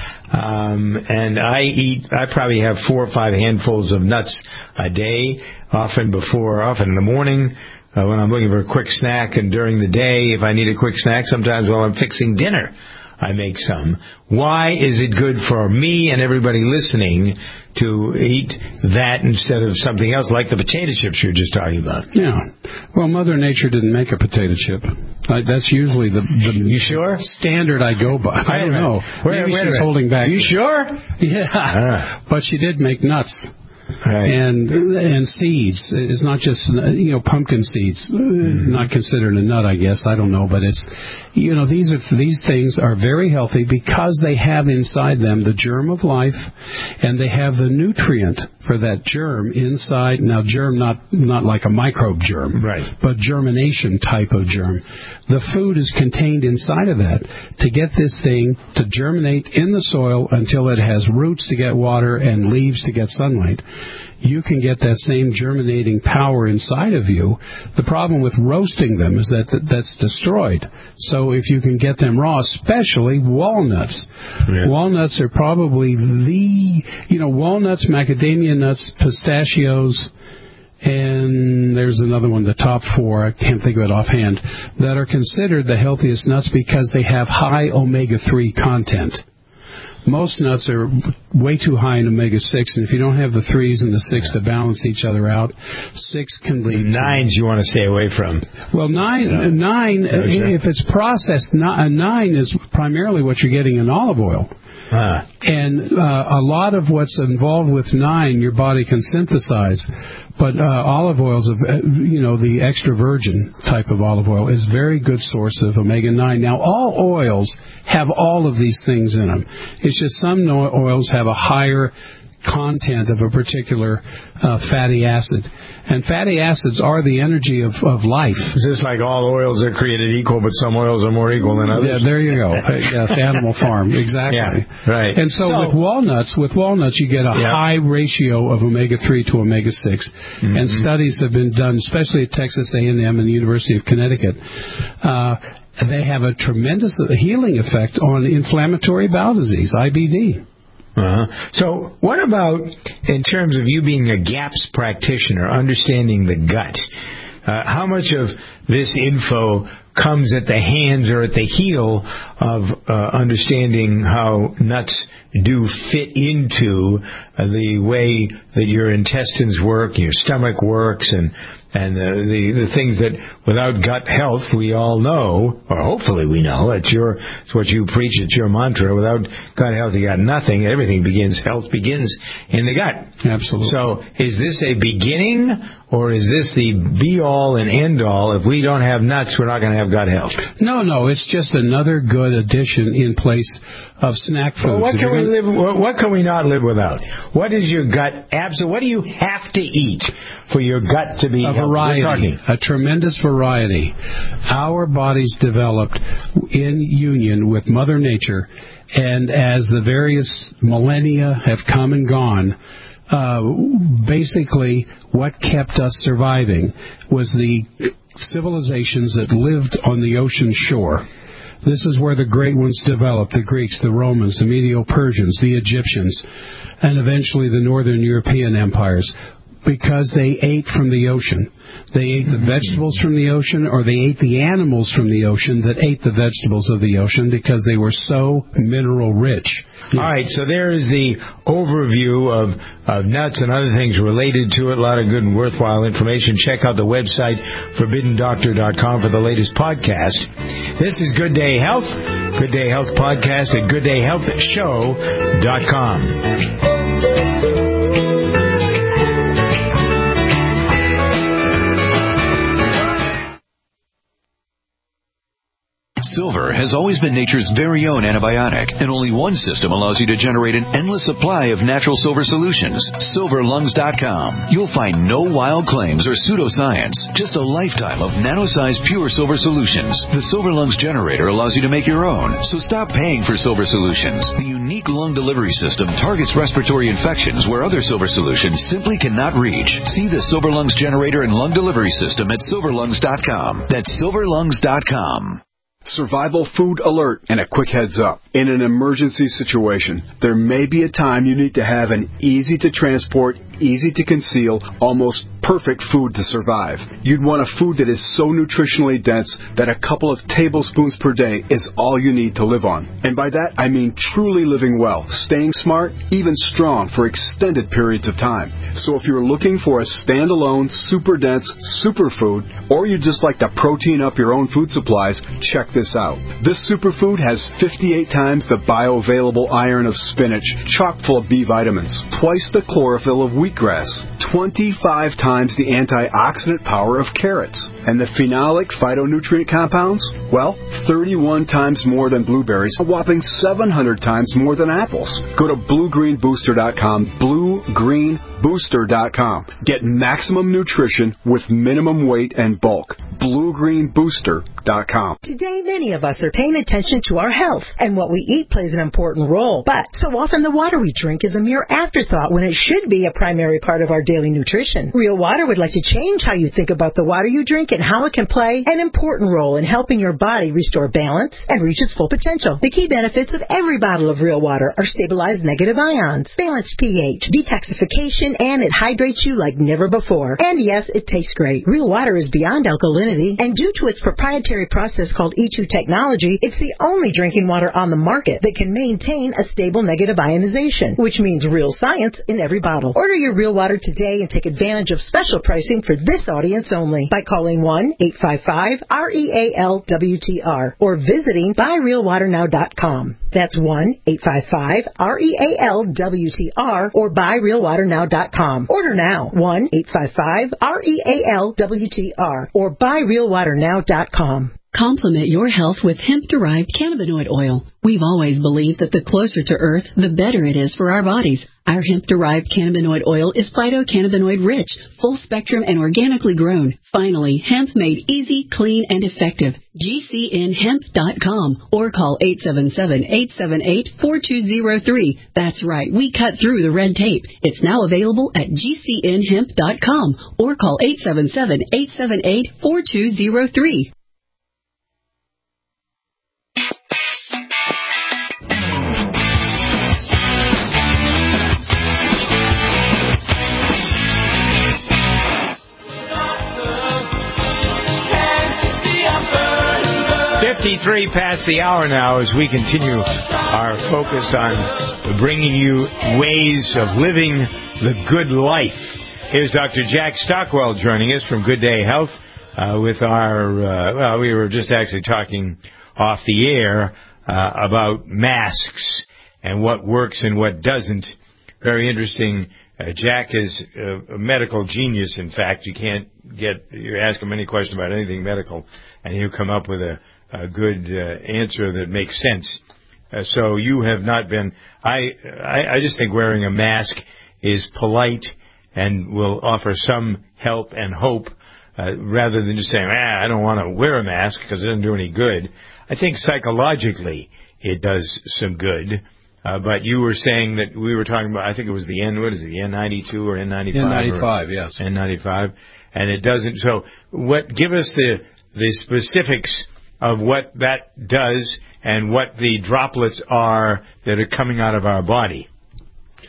Um, and I eat, I probably have four or five handfuls of nuts a day, often before, often in the morning. Uh, when I'm looking for a quick snack, and during the day, if I need a quick snack, sometimes while I'm fixing dinner, I make some. Why is it good for me and everybody listening to eat that instead of something else like the potato chips you were just talking about? Yeah. Well, Mother Nature didn't make a potato chip. I, that's usually the, the you sure? standard I go by. I don't know. Wait, Maybe wait she's holding back. You sure? Yeah. Ah. But she did make nuts. Right. And and seeds. It's not just, you know, pumpkin seeds. Mm-hmm. Not considered a nut, I guess. I don't know, but it's, you know, these are these things are very healthy because they have inside them the germ of life, and they have the nutrient for that germ inside. Now, germ not not like a microbe germ, right? But germination type of germ. The food is contained inside of that to get this thing to germinate in the soil until it has roots to get water and leaves to get sunlight. You can get that same germinating power inside of you. The problem with roasting them is that that's destroyed. So if you can get them raw, especially walnuts. Yeah. Walnuts are probably the, you know, walnuts, macadamia nuts, pistachios, and there's another one, the top four, I can't think of it offhand, that are considered the healthiest nuts because they have high omega three content. Most nuts are way too high in omega six, and if you don't have the threes and the six yeah. to balance each other out, six can lead nines to, you want to stay away from. Well, nine, no. nine no, sure. if it's processed, a nine is primarily what you're getting in olive oil. Ah. And uh, a lot of what's involved with nine, your body can synthesize. But uh, olive oils, of, uh, you know, the extra virgin type of olive oil is a very good source of omega nine. Now, all oils have all of these things in them. It's just some oils have a higher content of a particular uh, fatty acid. And fatty acids are the energy of, of life. Is this like all oils are created equal, but some oils are more equal than others? Yeah, there you go. Yes, Animal Farm, exactly. Yeah, right. And so, so with walnuts, with walnuts, you get a yeah. high ratio of omega three to omega six. Mm-hmm. And studies have been done, especially at Texas A and M and the University of Connecticut. Uh, they have a tremendous healing effect on inflammatory bowel disease, I B D. Uh-huh. So what about in terms of you being a GAPS practitioner, understanding the gut? Uh, how much of this info comes at the hands or at the heel of uh, understanding how nuts do fit into uh, the way that your intestines work, your stomach works, and and uh, the the things that without gut health we all know, or hopefully we know, it's your it's what you preach, it's your mantra. Without gut health, you got nothing. Everything begins. Health begins in the gut. Absolutely. So, is this a beginning, or is this the be all and end all? If we don't have nuts, we're not going to have gut health. No, no, it's just another good addition in place of snack foods. Well, what can we live? What, what can we not live without? What is your gut? Absolutely. What do you have to eat for your gut to be? A variety, a tremendous variety. Our bodies developed in union with Mother Nature, and as the various millennia have come and gone, uh, basically what kept us surviving was the civilizations that lived on the ocean shore. This is where the great ones developed, the Greeks, the Romans, the Medo-Persians, the Egyptians, and eventually the Northern European empires. because they ate from the ocean. They ate the vegetables from the ocean, or they ate the animals from the ocean that ate the vegetables of the ocean because they were so mineral rich. Yes. All right, so there is the overview of, of nuts and other things related to it. A lot of good and worthwhile information. Check out the website, forbidden doctor dot com, for the latest podcast. This is Good Day Health, Good Day Health Podcast at good day health show dot com. Silver has always been nature's very own antibiotic, and only one system allows you to generate an endless supply of natural silver solutions. silver lungs dot com. You'll find no wild claims or pseudoscience, just a lifetime of nano-sized pure silver solutions. The Silver Lungs generator allows you to make your own, so stop paying for silver solutions. The unique lung delivery system targets respiratory infections where other silver solutions simply cannot reach. See the Silver Lungs generator and lung delivery system at silver lungs dot com. That's silver lungs dot com. Survival food alert and a quick heads up. In an emergency situation, there may be a time you need to have an easy to transport, easy to conceal, almost perfect food to survive. You'd want a food that is so nutritionally dense that a couple of tablespoons per day is all you need to live on. And by that, I mean truly living well, staying smart, even strong for extended periods of time. So if you're looking for a standalone, super dense superfood, or you just like to protein up your own food supplies, check this out. This superfood has fifty-eight times the bioavailable iron of spinach, chock full of B vitamins, twice the chlorophyll of wheatgrass, twenty-five times the antioxidant power of carrots, and the phenolic phytonutrient compounds, well, thirty-one times more than blueberries, a whopping seven hundred times more than apples. Go to blue green booster dot com, blue green booster dot com. Get maximum nutrition with minimum weight and bulk. blue green booster dot com. Today, many of us are paying attention to our health, and what we eat plays an important role. But so often the water we drink is a mere afterthought when it should be a primary part of our daily nutrition. Real Water would like to change how you think about the water you drink and how it can play an important role in helping your body restore balance and reach its full potential. The key benefits of every bottle of Real Water are stabilized negative ions, balanced pH, detoxification, and it hydrates you like never before. And yes, it tastes great. Real Water is beyond alkalinity, and due to its proprietary process called E two technology, it's the only drinking water on the market that can maintain a stable negative ionization, which means real science in every bottle. Order your Real Water today and take advantage of special pricing for this audience only by calling one eight five five R E A L W T R or visiting buy real water now dot com. That's one eight five five R E A L W T R or buy real water now dot com. Order now, one eight five five R E A L W T R or buy real water now dot com. Complement your health with hemp-derived cannabinoid oil. We've always believed that the closer to Earth, the better it is for our bodies. Our hemp-derived cannabinoid oil is phytocannabinoid rich, full-spectrum, and organically grown. Finally, hemp made easy, clean, and effective. G C N hemp dot com or call eight seven seven, eight seven eight, four two zero three. That's right, we cut through the red tape. It's now available at G C N hemp dot com or call eight seven seven, eight seven eight, four two zero three. fifty-three past the hour now as we continue our focus on bringing you ways of living the good life. Here's Doctor Jack Stockwell joining us from Good Day Health uh, with our, uh, well, we were just actually talking off the air uh, about masks and what works and what doesn't. Very interesting. Uh, Jack is a, a medical genius, in fact. You can't get, you ask him any question about anything medical, and he'll come up with a a good uh, answer that makes sense. Uh, so you have not been, I, I I just think wearing a mask is polite and will offer some help and hope uh, rather than just saying, ah, I don't want to wear a mask because it doesn't do any good. I think psychologically it does some good. Uh, but you were saying that we were talking about, I think it was the N, what is it, the N ninety-two or N ninety-five? N ninety-five, yes. N ninety-five. And it doesn't, so what, give us the the specifics of what that does and what the droplets are that are coming out of our body.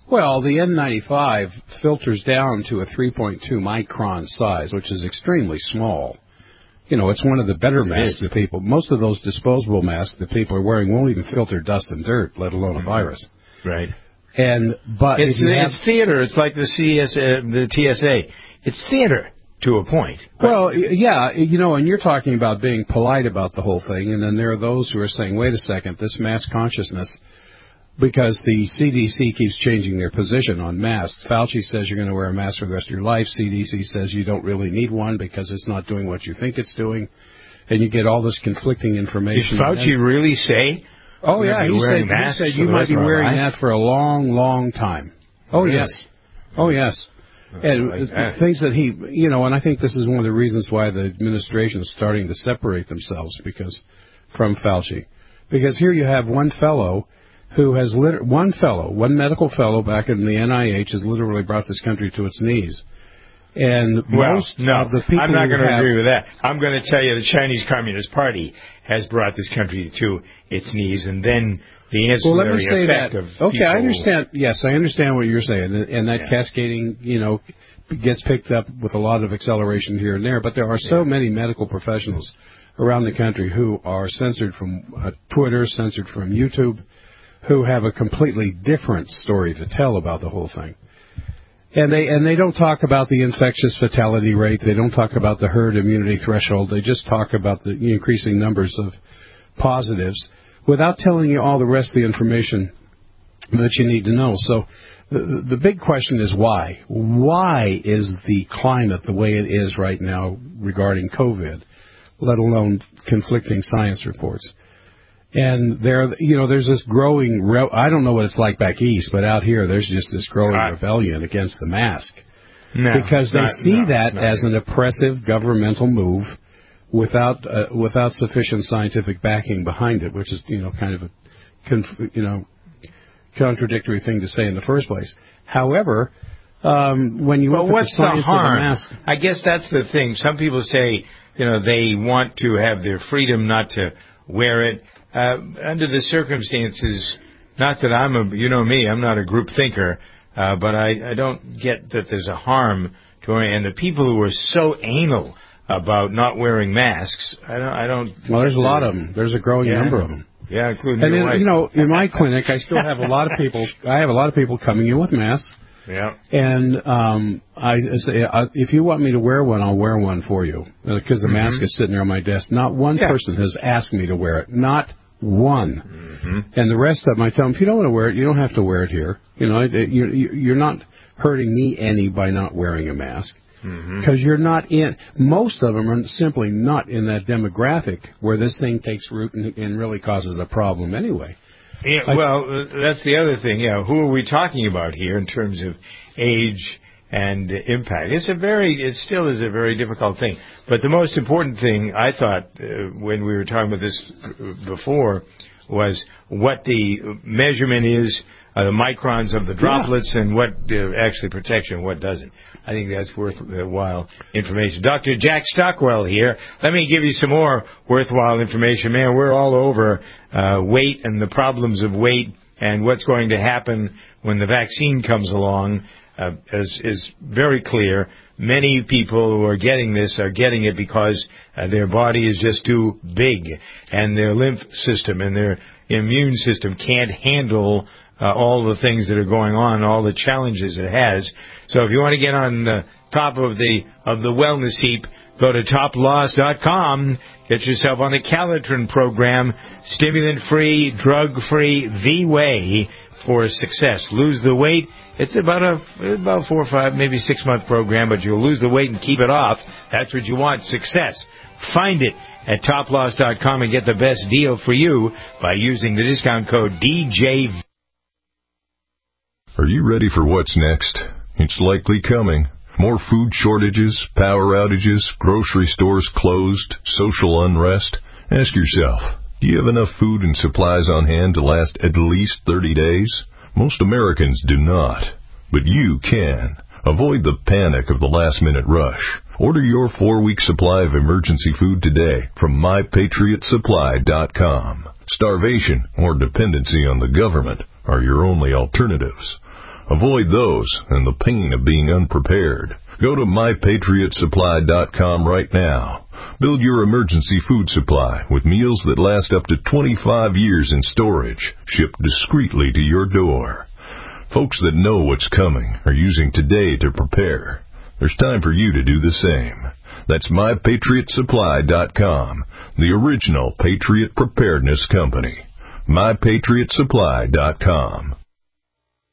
Well, the N ninety-five filters down to a three point two micron size, which is extremely small. You know, it's one of the better it masks is. that people, most of those disposable masks that people are wearing won't even filter dust and dirt, let alone a virus. Right. And, but it's, if you have, it's theater. It's like the C S, uh, the T S A. It's theater to a point. Well, yeah, you know, and you're talking about being polite about the whole thing, and then there are those who are saying, wait a second, this mass consciousness, because the C D C keeps changing their position on masks. Fauci says you're going to wear a mask for the rest of your life. C D C says you don't really need one because it's not doing what you think it's doing. And you get all this conflicting information. Did Fauci really say? Oh, yeah, he said, he said you might be wearing that for a long, long time. Oh, really? yes. Oh, yes. And like that. things that he, you know, and I think this is one of the reasons why the administration is starting to separate themselves because from Fauci. Because here you have one fellow who has, lit- one fellow, one medical fellow back in the N I H has literally brought this country to its knees. And well, most no, of the people I'm not going to agree with that. I'm going to tell you the Chinese Communist Party has brought this country to its knees, and then the ancillary well, let me say effect that. of okay, people, I understand. Yes, I understand what you're saying, and, and that yeah. cascading, you know, gets picked up with a lot of acceleration here and there. But there are so yeah. many medical professionals around the country who are censored from uh, Twitter, censored from YouTube, who have a completely different story to tell about the whole thing. And they and they don't talk about the infectious fatality rate. They don't talk about the herd immunity threshold. They just talk about the increasing numbers of positives without telling you all the rest of the information that you need to know. So the, the big question is why? Why is the climate the way it is right now regarding COVID, let alone conflicting science reports? And there, you know, there's this growing, re- I don't know what it's like back east, but out here there's just this growing I, rebellion against the mask. No, because they not, see no, that no. as an oppressive governmental move without uh, without sufficient scientific backing behind it, which is, you know, kind of a, conf- you know, contradictory thing to say in the first place. However, um, when you well, look what's at the science the harm? of the mask, I guess that's the thing. Some people say, you know, they want to have their freedom not to wear it. Uh, under the circumstances, not that I'm a, you know me, I'm not a group thinker, uh, but I, I don't get that there's a harm to it. And the people who are so anal about not wearing masks, I don't, I don't. Well, there's a lot of them. There's a growing yeah. number of them. Yeah, including and your in, wife. you know, in my clinic, I still have a lot of people. I have a lot of people coming in with masks. Yeah. And um, I say, uh, if you want me to wear one, I'll wear one for you because the mm-hmm. mask is sitting there on my desk. Not one yeah. person has asked me to wear it. Not one. Mm-hmm. And the rest of them, I tell them, if you don't want to wear it, you don't have to wear it here. You know, you, you're not hurting me any by not wearing a mask. Because mm-hmm. you're not in, most of them are simply not in that demographic where this thing takes root and, and really causes a problem anyway. Yeah, like, well, that's the other thing. Yeah, who are we talking about here in terms of age and impact? It's a very, it still is a very difficult thing. But the most important thing I thought uh, when we were talking about this before was what the measurement is, uh, the microns of the droplets, yeah. and what uh, actually protects you and what doesn't. I think that's worthwhile information. Doctor Jack Stockwell here. Let me give you some more worthwhile information. Man, we're all over uh, weight and the problems of weight and what's going to happen when the vaccine comes along uh, is, is very clear. Many people who are getting this are getting it because uh, their body is just too big and their lymph system and their immune system can't handle Uh, all the things that are going on, all the challenges it has. So if you want to get on the top of the of the wellness heap, go to top loss dot com. Get yourself on the Calitrin program, stimulant-free, drug-free, the way for success. Lose the weight. It's about a about four or five, maybe six-month program, but you'll lose the weight and keep it off. That's what you want, success. Find it at top loss dot com and get the best deal for you by using the discount code D J V. Are you ready for what's next? It's likely coming. More food shortages, power outages, grocery stores closed, social unrest. Ask yourself, do you have enough food and supplies on hand to last at least thirty days? Most Americans do not, but you can. Avoid the panic of the last-minute rush. Order your four-week supply of emergency food today from my patriot supply dot com. Starvation or dependency on the government are your only alternatives. Avoid those and the pain of being unprepared. Go to my patriot supply dot com right now. Build your emergency food supply with meals that last up to twenty-five years in storage, shipped discreetly to your door. Folks that know what's coming are using today to prepare. There's time for you to do the same. That's my patriot supply dot com, the original Patriot Preparedness Company. my patriot supply dot com.